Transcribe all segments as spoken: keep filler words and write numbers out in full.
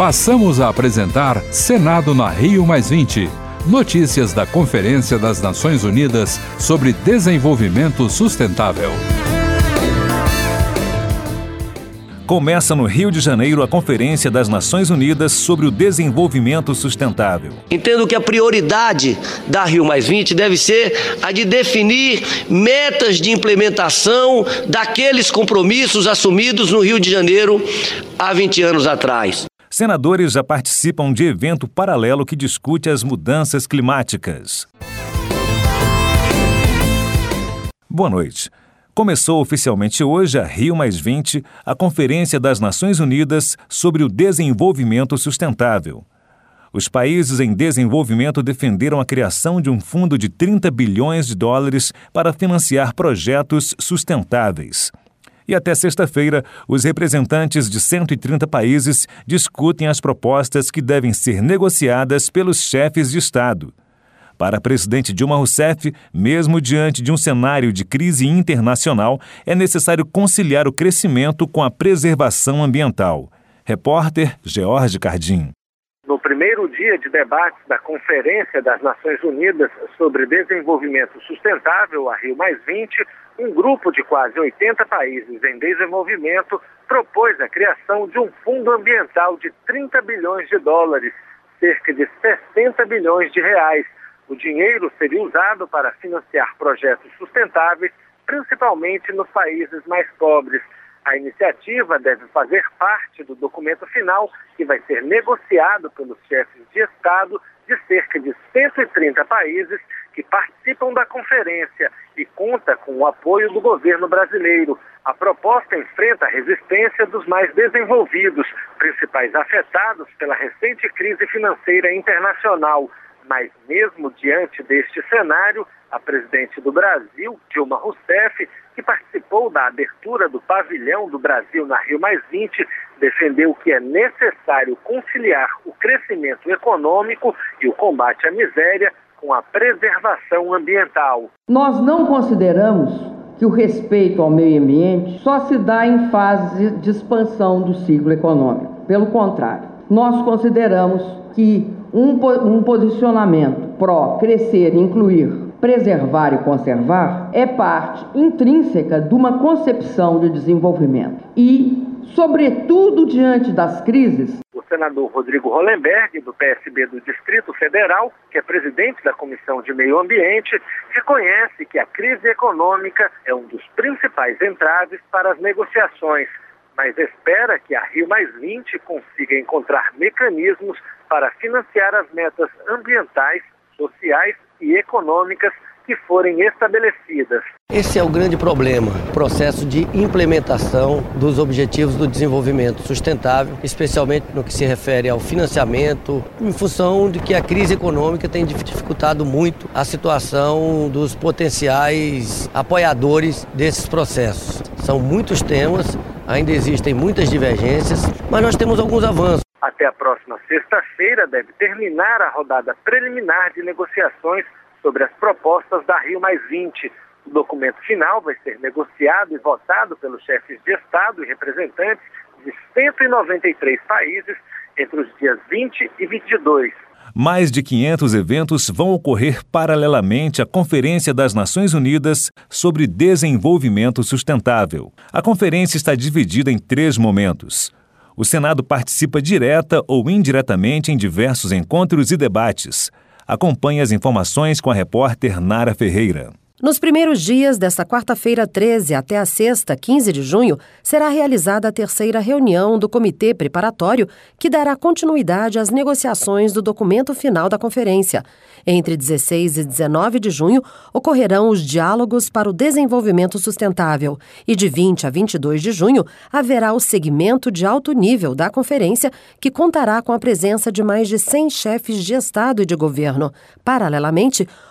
Passamos a apresentar Senado na Rio mais vinte. Notícias da Conferência das Nações Unidas sobre Desenvolvimento Sustentável. Começa no Rio de Janeiro a Conferência das Nações Unidas sobre o Desenvolvimento Sustentável. Entendo que a prioridade da Rio mais vinte deve ser a de definir metas de implementação daqueles compromissos assumidos no Rio de Janeiro há vinte anos atrás. Senadores já participam de evento paralelo que discute as mudanças climáticas. Boa noite. Começou oficialmente hoje a Rio mais vinte, a Conferência das Nações Unidas sobre o Desenvolvimento Sustentável. Os países em desenvolvimento defenderam a criação de um fundo de trinta bilhões de dólares para financiar projetos sustentáveis. E até sexta-feira, os representantes de cento e trinta países discutem as propostas que devem ser negociadas pelos chefes de Estado. Para a presidente Dilma Rousseff, mesmo diante de um cenário de crise internacional, é necessário conciliar o crescimento com a preservação ambiental. Repórter George Cardim. No primeiro dia de debates da Conferência das Nações Unidas sobre Desenvolvimento Sustentável, a Rio mais vinte, um grupo de quase oitenta países em desenvolvimento propôs a criação de um fundo ambiental de trinta bilhões de dólares, cerca de sessenta bilhões de reais. O dinheiro seria usado para financiar projetos sustentáveis, principalmente nos países mais pobres. A iniciativa deve fazer parte do documento final, que vai ser negociado pelos chefes de Estado de cerca de cento e trinta países que participam da conferência e conta com o apoio do governo brasileiro. A proposta enfrenta a resistência dos mais desenvolvidos, principais afetados pela recente crise financeira internacional. Mas mesmo diante deste cenário, a presidente do Brasil, Dilma Rousseff, que participou da abertura do pavilhão do Brasil na Rio mais vinte, defendeu que é necessário conciliar o crescimento econômico e o combate à miséria com a preservação ambiental. Nós não consideramos que o respeito ao meio ambiente só se dá em fase de expansão do ciclo econômico. Pelo contrário, nós consideramos que um, um posicionamento pró crescer, incluir, preservar e conservar é parte intrínseca de uma concepção de desenvolvimento. E, sobretudo, diante das crises, o senador Rodrigo Hollenberg, do P S B do Distrito Federal, que é presidente da Comissão de Meio Ambiente, reconhece que a crise econômica é um dos principais entraves para as negociações, mas espera que a Rio mais vinte consiga encontrar mecanismos para financiar as metas ambientais, sociais e econômicas que forem estabelecidas. Esse é o grande problema, o processo de implementação dos Objetivos do Desenvolvimento Sustentável, especialmente no que se refere ao financiamento, em função de que a crise econômica tem dificultado muito a situação dos potenciais apoiadores desses processos. São muitos temas, ainda existem muitas divergências, mas nós temos alguns avanços. Até a próxima sexta-feira deve terminar a rodada preliminar de negociações sobre as propostas da Rio mais vinte. O documento final vai ser negociado e votado pelos chefes de Estado e representantes de cento e noventa e três países entre os dias vinte e vinte e dois. Mais de quinhentos eventos vão ocorrer paralelamente à Conferência das Nações Unidas sobre Desenvolvimento Sustentável. A conferência está dividida em três momentos. O Senado participa direta ou indiretamente em diversos encontros e debates. Acompanhe as informações com a repórter Nara Ferreira. Nos primeiros dias desta quarta-feira treze até a sexta, quinze de junho, será realizada a terceira reunião do Comitê Preparatório, que dará continuidade às negociações do documento final da conferência. Entre dezesseis e dezenove de junho, ocorrerão os diálogos para o desenvolvimento sustentável e de vinte a vinte e dois de junho haverá o segmento de alto nível da conferência, que contará com a presença de mais de cem chefes de Estado e de governo. Paralelamente,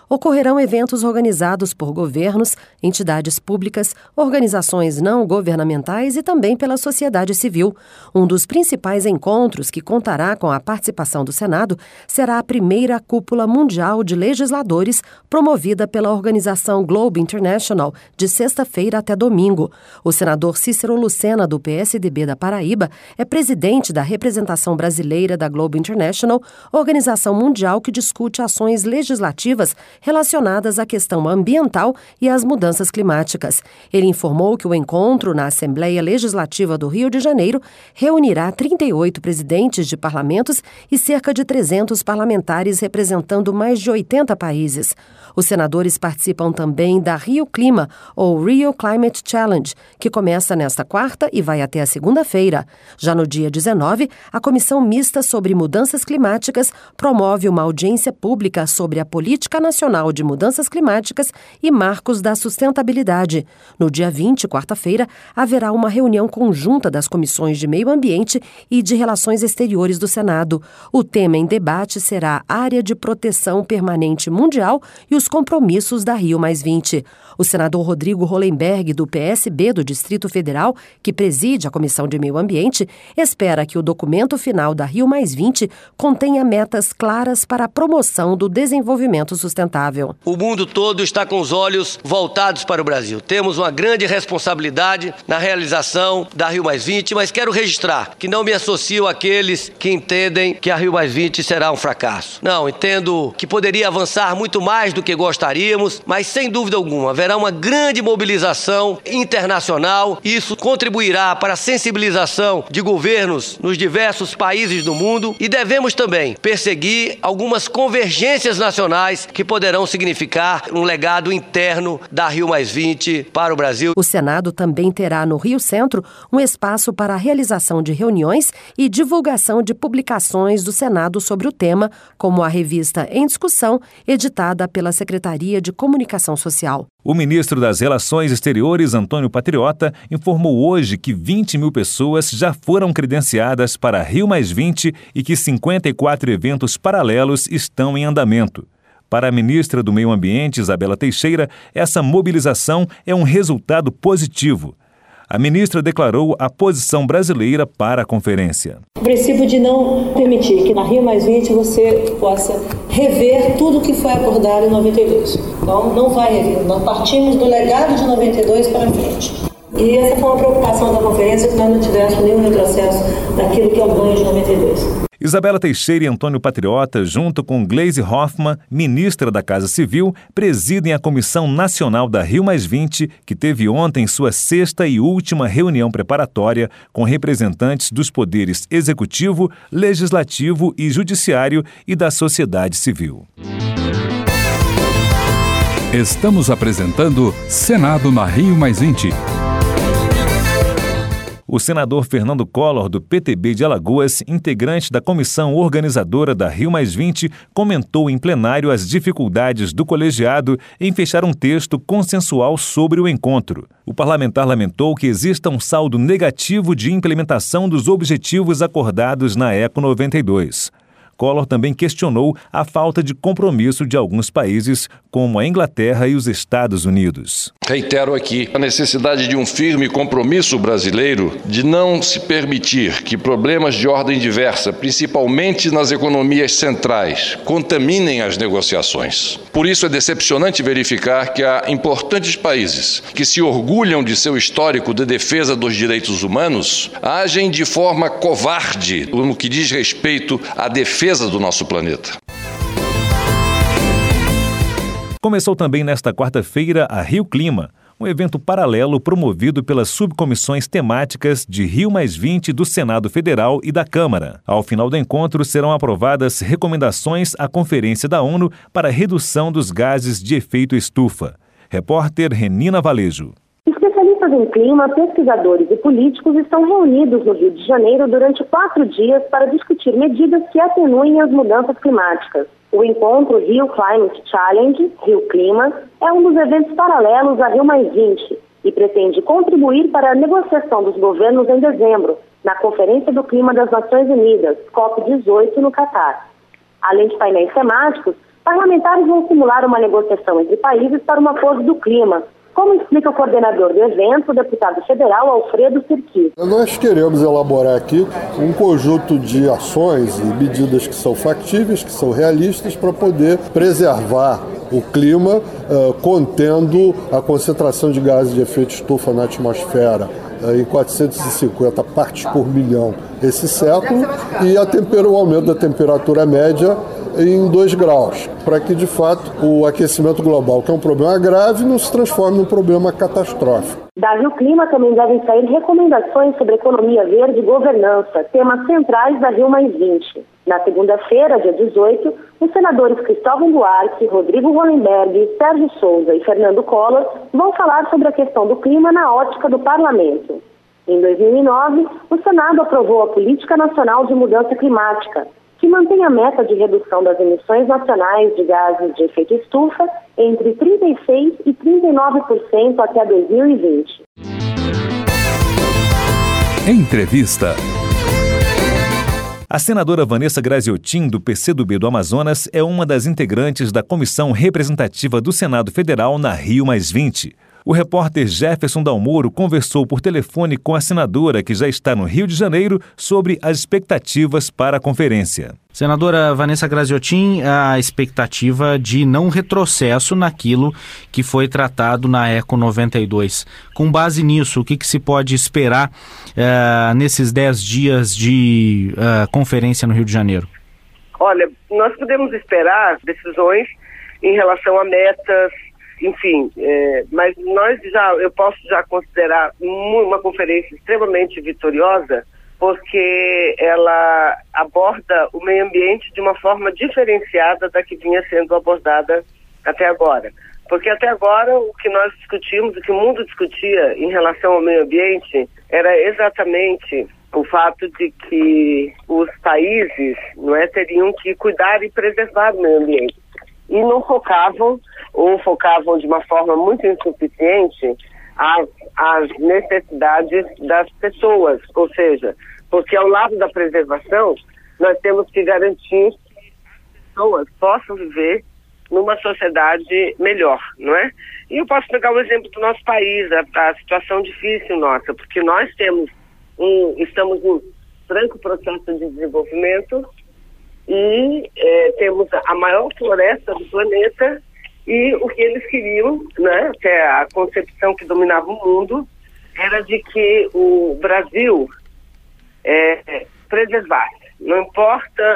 ocorrerão eventos organizados por governos, entidades públicas, organizações não governamentais e também pela sociedade civil. Um dos principais encontros que contará com a participação do Senado será a primeira cúpula mundial de legisladores promovida pela organização Globe International de sexta-feira até domingo. O senador Cícero Lucena, do P S D B da Paraíba, é presidente da representação brasileira da Globe International, organização mundial que discute ações legislativas relacionadas à questão ambiental e às mudanças climáticas. Ele informou que o encontro na Assembleia Legislativa do Rio de Janeiro reunirá trinta e oito presidentes de parlamentos e cerca de trezentos parlamentares representando mais de oitenta países. Os senadores participam também da Rio Clima, ou Rio Climate Challenge, que começa nesta quarta e vai até a segunda-feira. Já no dia dezenove, a Comissão Mista sobre Mudanças Climáticas promove uma audiência pública sobre a Política Nacional de Mudanças Climáticas e Marcos da Sustentabilidade. No dia vinte, quarta-feira, haverá uma reunião conjunta das Comissões de Meio Ambiente e de Relações Exteriores do Senado. O tema em debate será a Área de Proteção Permanente Mundial e os compromissos da Rio mais vinte. O senador Rodrigo Hollenberg, do P S B do Distrito Federal, que preside a Comissão de Meio Ambiente, espera que o documento final da Rio mais vinte contenha metas claras para a promoção do desenvolvimento sustentável. O mundo todo está com os olhos voltados para o Brasil. Temos uma grande responsabilidade na realização da Rio mais vinte, mas quero registrar que não me associo àqueles que entendem que a Rio mais vinte será um fracasso. Não, entendo que poderia avançar muito mais do que gostaríamos, mas sem dúvida alguma haverá uma grande mobilização internacional e isso contribuirá para a sensibilização de governos nos diversos países do mundo e devemos também perseguir algumas convergências nacionais que poderão significar um legado interno da Rio mais vinte para o Brasil. O Senado também terá no Rio Centro um espaço para a realização de reuniões e divulgação de publicações do Senado sobre o tema, como a revista Em Discussão, editada pela Secretaria de Comunicação Social. O ministro das Relações Exteriores, Antônio Patriota, informou hoje que vinte mil pessoas já foram credenciadas para a Rio mais vinte e que cinquenta e quatro eventos paralelos estão em andamento. Para a ministra do Meio Ambiente, Isabela Teixeira, essa mobilização é um resultado positivo. A ministra declarou a posição brasileira para a conferência. O princípio de não permitir que na Rio mais vinte você possa rever tudo o que foi acordado em noventa e dois. Então, não vai rever. Nós partimos do legado de noventa e dois para frente. E essa foi uma preocupação da conferência, que nós não tivéssemos nenhum retrocesso daquilo que é o ganho de noventa e dois. Isabela Teixeira e Antônio Patriota, junto com Gleisi Hoffmann, ministra da Casa Civil, presidem a Comissão Nacional da Rio mais vinte, que teve ontem sua sexta e última reunião preparatória com representantes dos poderes Executivo, Legislativo e Judiciário e da sociedade civil. Estamos apresentando Senado na Rio mais vinte. O senador Fernando Collor, do P T B de Alagoas, integrante da comissão organizadora da Rio mais vinte, comentou em plenário as dificuldades do colegiado em fechar um texto consensual sobre o encontro. O parlamentar lamentou que exista um saldo negativo de implementação dos objetivos acordados na ECO noventa e dois. Collor também questionou a falta de compromisso de alguns países, como a Inglaterra e os Estados Unidos. Reitero aqui a necessidade de um firme compromisso brasileiro de não se permitir que problemas de ordem diversa, principalmente nas economias centrais, contaminem as negociações. Por isso é decepcionante verificar que há importantes países que se orgulham de seu histórico de defesa dos direitos humanos, agem de forma covarde no que diz respeito à defesa do nosso planeta. Começou também nesta quarta-feira a Rio Clima, um evento paralelo promovido pelas subcomissões temáticas de Rio mais vinte do Senado Federal e da Câmara. Ao final do encontro serão aprovadas recomendações à Conferência da ONU para a redução dos gases de efeito estufa. Repórter Renina Valejo. Especialistas em clima, pesquisadores e políticos estão reunidos no Rio de Janeiro durante quatro dias para discutir medidas que atenuem as mudanças climáticas. O encontro Rio Climate Challenge, Rio Clima, é um dos eventos paralelos à Rio mais vinte e pretende contribuir para a negociação dos governos em dezembro, na Conferência do Clima das Nações Unidas, COP dezoito, no Catar. Além de painéis temáticos, Parlamentares vão simular uma negociação entre países para um acordo do clima, como explica o coordenador do evento, o deputado federal Alfredo Sirqui. Nós queremos elaborar aqui um conjunto de ações e medidas que são factíveis, que são realistas, para poder preservar o clima, uh, contendo a concentração de gases de efeito estufa na atmosfera uh, em quatrocentas e cinquenta partes por milhão esse século, e a tempera, o aumento da temperatura média em dois graus, para que, de fato, o aquecimento global, que é um problema grave, não se transforme num problema catastrófico. Da Rio Clima também devem sair recomendações sobre economia verde e governança, temas centrais da Rio mais vinte. Na segunda-feira, dia dezoito, os senadores Cristóvão Buarque, Rodrigo Hollenberg, Sérgio Souza e Fernando Collor vão falar sobre a questão do clima na ótica do parlamento. Em dois mil e nove, o Senado aprovou a Política Nacional de Mudança Climática, que mantém a meta de redução das emissões nacionais de gases de efeito estufa entre trinta e seis por cento e trinta e nove por cento até dois mil e vinte. Entrevista. A senadora Vanessa Graziotin, do P C do B do Amazonas, é uma das integrantes da Comissão Representativa do Senado Federal na Rio mais vinte. O repórter Jefferson Dalmoro conversou por telefone com a senadora, que já está no Rio de Janeiro, sobre as expectativas para a conferência. Senadora Vanessa Graziotin, a expectativa de não retrocesso naquilo que foi tratado na Eco noventa e dois. Com base nisso, o que, que se pode esperar uh, nesses dez dias de uh, conferência no Rio de Janeiro? Olha, nós podemos esperar decisões em relação a metas, enfim, é, mas nós já, eu posso já considerar uma conferência extremamente vitoriosa, porque ela aborda o meio ambiente de uma forma diferenciada da que vinha sendo abordada até agora. Porque até agora o que nós discutimos, o que o mundo discutia em relação ao meio ambiente, era exatamente o fato de que os países, não é, teriam que cuidar e preservar o meio ambiente. E não focavam, ou focavam de uma forma muito insuficiente, as, as necessidades das pessoas. Ou seja, porque ao lado da preservação, nós temos que garantir que as pessoas possam viver numa sociedade melhor, não é? E eu posso pegar o exemplo do nosso país, a, a situação difícil nossa, porque nós temos um, estamos em franco processo de desenvolvimento, e é, temos a maior floresta do planeta, e o que eles queriam, né, que é a concepção que dominava o mundo, era de que o Brasil é, preservasse. Não importa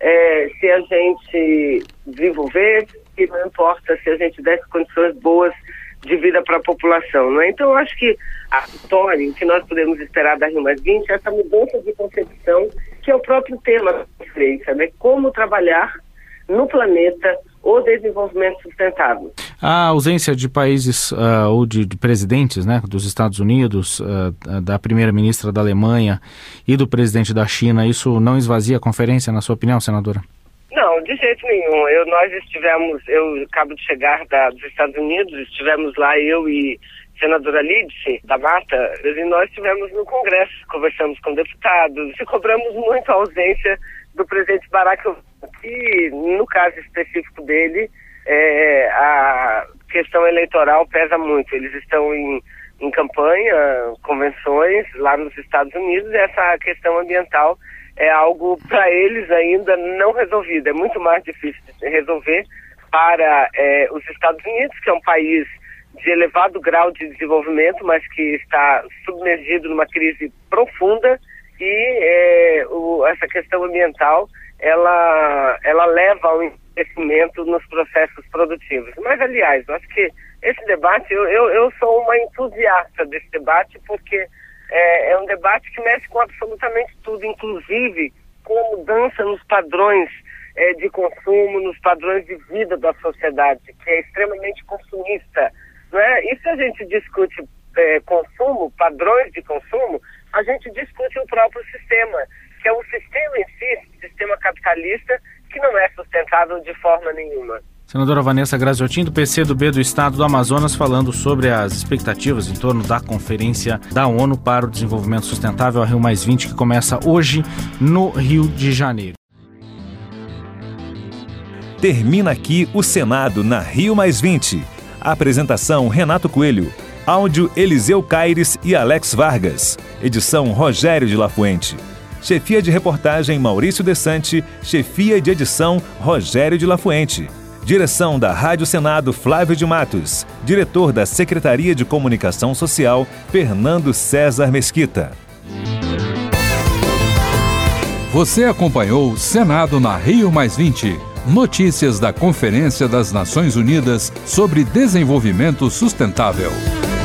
é, se a gente desenvolvesse, não importa se a gente desse condições boas de vida para a população, não é? Então, eu acho que a história, o que nós podemos esperar da Rio mais vinte, é essa mudança de concepção, que é o próprio tema da conferência, né? Como trabalhar no planeta o desenvolvimento sustentável. A ausência de países uh, ou de, de presidentes, né, dos Estados Unidos, uh, da primeira-ministra da Alemanha e do presidente da China, isso não esvazia a conferência, na sua opinião, senadora? Não, de jeito nenhum. Eu, nós estivemos, eu acabo de chegar da, dos Estados Unidos, estivemos lá, eu e a senadora Lídice da Mata, e nós estivemos no Congresso, conversamos com deputados e cobramos muito a ausência do presidente Barack Obama, que no caso específico dele, é, a questão eleitoral pesa muito. Eles estão em, em campanha, convenções lá nos Estados Unidos, e essa questão ambiental é algo para eles ainda não resolvido. É muito mais difícil de resolver para é, os Estados Unidos, que é um país de elevado grau de desenvolvimento, mas que está submergido numa crise profunda, e é, o, essa questão ambiental, ela, ela leva ao enriquecimento nos processos produtivos. Mas, aliás, eu acho que esse debate, eu, eu, eu sou uma entusiasta desse debate, porque é, é um debate que mexe com absolutamente tudo, inclusive com a mudança nos padrões é, de consumo, nos padrões de vida da sociedade, que é extremamente consumista, não é? E se a gente discute é, consumo, padrões de consumo, a gente discute o próprio sistema, que é o sistema em si, o sistema capitalista, que não é sustentável de forma nenhuma. Senadora Vanessa Graziotin, do P C do B do Estado do Amazonas, falando sobre as expectativas em torno da Conferência da ONU para o Desenvolvimento Sustentável, a Rio mais vinte, que começa hoje no Rio de Janeiro. Termina aqui o Senado na Rio mais vinte. Apresentação Renato Coelho. Áudio Eliseu Caires e Alex Vargas. Edição Rogério de La Fuente. Chefia de reportagem Maurício Desante. Chefia de edição Rogério de La Fuente. Direção da Rádio Senado Flávio de Matos. Diretor da Secretaria de Comunicação Social Fernando César Mesquita. Você acompanhou Senado na Rio mais vinte. Notícias da Conferência das Nações Unidas sobre Desenvolvimento Sustentável.